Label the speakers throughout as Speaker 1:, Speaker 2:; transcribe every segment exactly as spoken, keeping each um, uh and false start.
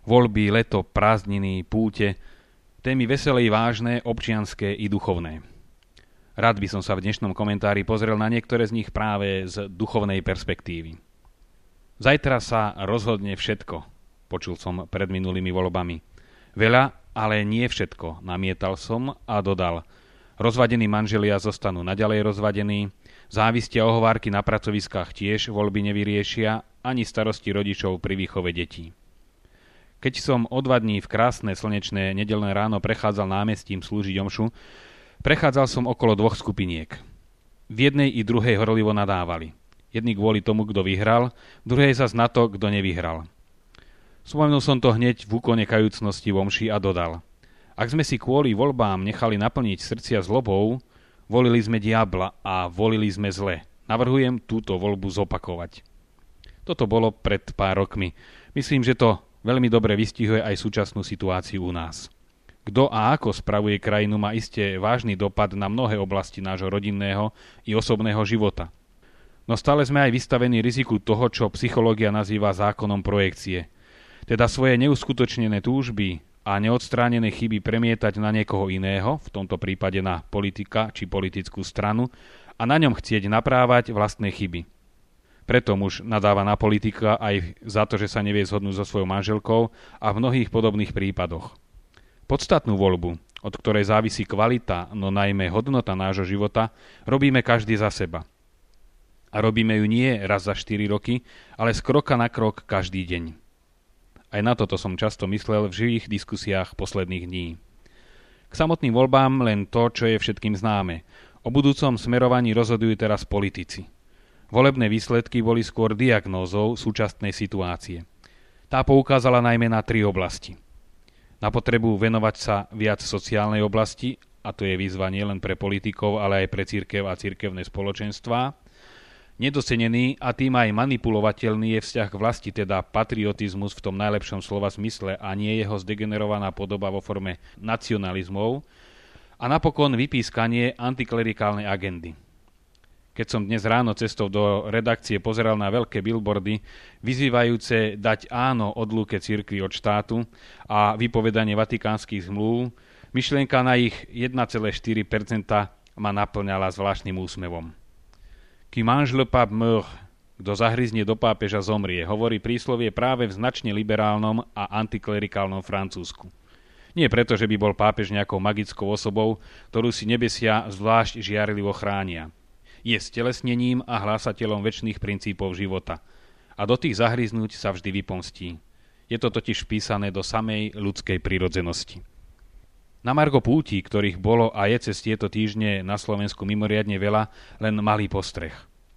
Speaker 1: voľby, leto, prázdniny, púte, témy veselé, vážne, občianske i duchovné. Rád by som sa v dnešnom komentári pozrel na niektoré z nich práve z duchovnej perspektívy. Zajtra sa rozhodne všetko, počul som pred minulými voľbami. Veľa, ale nie všetko, namietal som a dodal. Rozvadení manželia zostanú naďalej rozvadení, závistia ohovárky na pracoviskách tiež voľby nevyriešia, ani starosti rodičov pri výchove detí. Keď som o dva dní v krásne slnečné nedeľné ráno prechádzal námestím slúžiť omšu, prechádzal som okolo dvoch skupiniek. V jednej i druhej horlivo nadávali. Jedni kvôli tomu, kto vyhral, druhej zas na to, kto nevyhral. Spomenul som to hneď v úkone kajúcnosti v omši a dodal. Ak sme si kvôli voľbám nechali naplniť srdcia zlobou, volili sme diabla a volili sme zle. Navrhujem túto voľbu zopakovať. Toto bolo pred pár rokmi. Myslím, že to veľmi dobre vystihuje aj súčasnú situáciu u nás. Kto a ako spravuje krajinu, má iste vážny dopad na mnohé oblasti nášho rodinného i osobného života. No stále sme aj vystavení riziku toho, čo psychológia nazýva zákonom projekcie. Teda svoje neuskutočnené túžby a neodstránené chyby premietať na niekoho iného, v tomto prípade na politika či politickú stranu, a na ňom chcieť naprávať vlastné chyby. Preto muž nadáva na politika aj za to, že sa nevie zhodnúť so svojou manželkou a v mnohých podobných prípadoch. Podstatnú voľbu, od ktorej závisí kvalita, no najmä hodnota nášho života, robíme každý za seba. A robíme ju nie raz za štyri roky, ale z kroka na krok každý deň. Aj na toto som často myslel v živých diskusiách posledných dní. K samotným voľbám len to, čo je všetkým známe. O budúcom smerovaní rozhodujú teraz politici. Volebné výsledky boli skôr diagnózou súčasnej situácie. Tá poukázala najmä na tri oblasti. Na potrebu venovať sa viac sociálnej oblasti, a to je výzva nielen pre politikov, ale aj pre cirkev a cirkevné spoločenstvá. Nedocenený a tým aj manipulovateľný je vzťah k vlasti, teda patriotizmus v tom najlepšom slova zmysle a nie jeho zdegenerovaná podoba vo forme nacionalizmov. A napokon vypískanie antiklerikálnej agendy. Keď som dnes ráno cestou do redakcie pozeral na veľké billboardy vyzývajúce dať áno odlúke cirkvi od štátu a vypovedanie vatikánskych zmluv, myšlienka na ich jeden celá štyri percenta ma naplňala zvláštnym úsmevom. Qui mange le pape meurt, kto zahryzne do pápeža zomrie, hovorí príslovie práve v značne liberálnom a antiklerikálnom Francúzsku. Nie preto, že by bol pápež nejakou magickou osobou, ktorú si nebesia zvlášť žiarlivo chránia. Je stelesnením a hlásateľom večných princípov života. A do tých zahryznúť sa vždy vypomstí. Je to totiž vpísané do samej ľudskej prirodzenosti. Na margo pútí, ktorých bolo a je cez tieto týždne na Slovensku mimoriadne veľa, len malý postreh.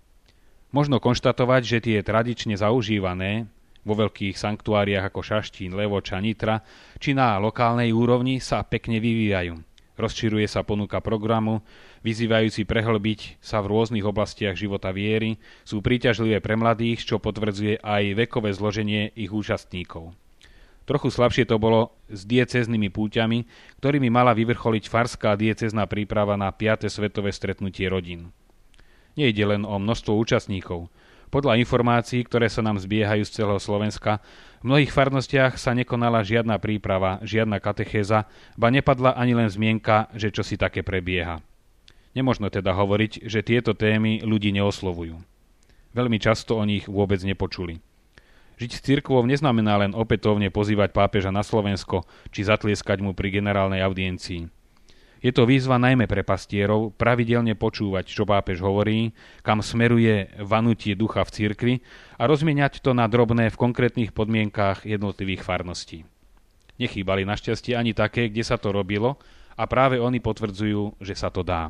Speaker 1: Možno konštatovať, že tie tradične zaužívané vo veľkých sanktuáriách ako Šaštín, Levoč a Nitra, či na lokálnej úrovni sa pekne vyvíjajú. Rozširuje sa ponuka programu, vyzývajúci prehlbiť sa v rôznych oblastiach života viery, sú príťažlivé pre mladých, čo potvrdzuje aj vekové zloženie ich účastníkov. Trochu slabšie to bolo s diecéznymi púťami, ktorými mala vyvrcholiť farská diecézna príprava na piate svetové stretnutie rodín. Nejde len o množstvo účastníkov. Podľa informácií, ktoré sa nám zbiehajú z celého Slovenska, v mnohých farnostiach sa nekonala žiadna príprava, žiadna katechéza, ba nepadla ani len zmienka, že čosi také prebieha. Nemožno teda hovoriť, že tieto témy ľudí neoslovujú. Veľmi často o nich vôbec nepočuli. Žiť s cirkvou neznamená len opätovne pozývať pápeža na Slovensko, či zatlieskať mu pri generálnej audiencii. Je to výzva najmä pre pastierov pravidelne počúvať, čo pápež hovorí, kam smeruje vanutie ducha v cirkvi a rozmieňať to na drobné v konkrétnych podmienkách jednotlivých farností. Nechýbali našťastie ani také, kde sa to robilo a práve oni potvrdzujú, že sa to dá.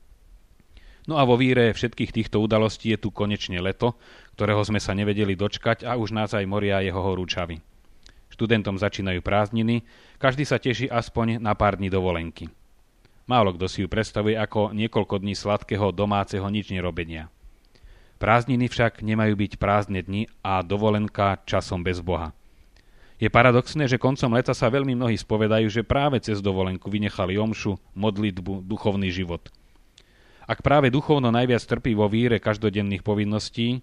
Speaker 1: No a vo víre všetkých týchto udalostí je tu konečne leto, ktorého sme sa nevedeli dočkať a už nás aj moria jeho horúčavy. Študentom začínajú prázdniny, každý sa teší aspoň na pár dní dovolenky. Málo kto si ju predstavuje ako niekoľko dní sladkého domáceho nič nerobenia. Prázdniny však nemajú byť prázdne dni a dovolenka časom bez Boha. Je paradoxné, že koncom leta sa veľmi mnohí spovedajú, že práve cez dovolenku vynechali omšu, modlitbu, duchovný život. Ak práve duchovno najviac trpí vo víre každodenných povinností,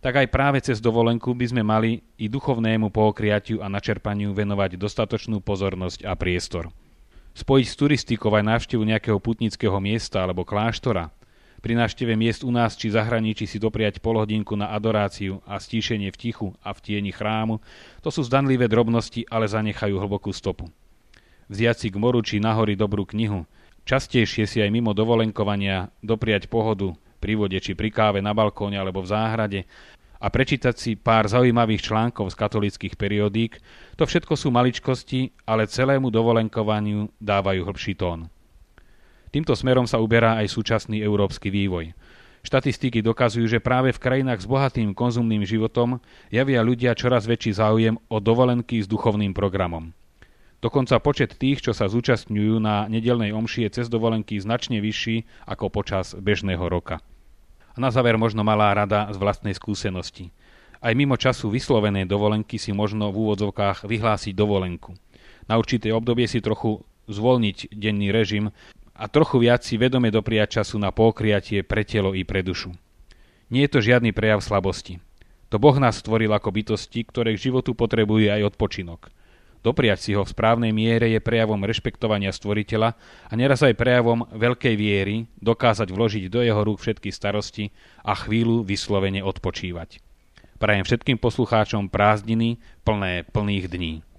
Speaker 1: tak aj práve cez dovolenku by sme mali i duchovnému pookriatiu a načerpaniu venovať dostatočnú pozornosť a priestor. Spojiť s turistikou aj návštevu nejakého putnického miesta alebo kláštora, pri návšteve miest u nás či zahraničí si dopriať polhodinku na adoráciu a stíšenie v tichu a v tieni chrámu, to sú zdanlivé drobnosti, ale zanechajú hlbokú stopu. Vziať si k moru či na hory dobrú knihu, častejšie si aj mimo dovolenkovania dopriať pohodu pri vode či pri káve na balkóne alebo v záhrade a prečítať si pár zaujímavých článkov z katolíckych periodík, to všetko sú maličkosti, ale celému dovolenkovaniu dávajú hĺbší tón. Týmto smerom sa uberá aj súčasný európsky vývoj. Štatistiky dokazujú, že práve v krajinách s bohatým konzumným životom javia ľudia čoraz väčší záujem o dovolenky s duchovným programom. Dokonca počet tých, čo sa zúčastňujú na nedeľnej omši, je cez dovolenky značne vyšší ako počas bežného roka. A na záver možno malá rada z vlastnej skúsenosti. Aj mimo času vyslovenej dovolenky si možno v úvodzovkách vyhlásiť dovolenku. Na určité obdobie si trochu zvolniť denný režim a trochu viac si vedome dopriať času na pokriatie pre telo i pre dušu. Nie je to žiadny prejav slabosti. To Boh nás stvoril ako bytosti, ktoré k životu potrebuje aj odpočinok. Dopriať si ho v správnej miere je prejavom rešpektovania stvoriteľa a neraz aj prejavom veľkej viery dokázať vložiť do jeho rúk všetky starosti a chvíľu vyslovene odpočívať. Prajem všetkým poslucháčom prázdniny plné plných dní.